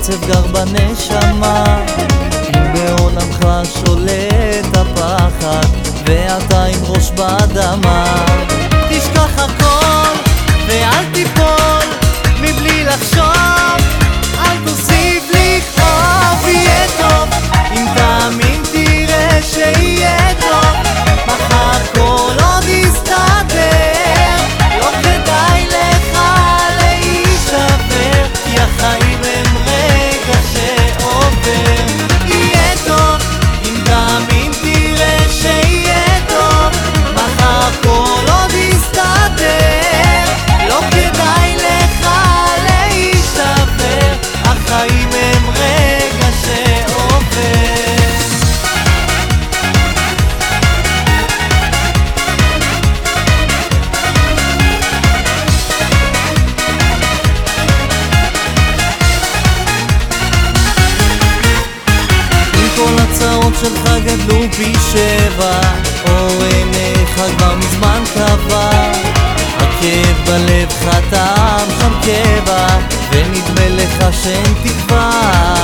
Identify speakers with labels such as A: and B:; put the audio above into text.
A: העצב גר בנשמה, אם בעולמך שולט הפחד ואתה עם ראש באדמה. תשכח הכל ואל תיפול מבלי לחשוב, אל תוסיף לכאוב. יהיה טוב אם תאמין תראה שיהיה טוב, מחר כל עוד יסתדר. לא כדאי לך להישבר, כי החיים הם רגע שעובר. יהיה טוב אם תאמין תראה שיהיה טוב, מחר כל עוד יסתדר. לא כדאי לך להישבר, החיים הם רגע שעובר. כל הצעות שלך גדלו פי 7, אור עיניך כבר מזמן קבע. הכאב בלב חתם שם קבע, ונדמה לך שאין תקווה.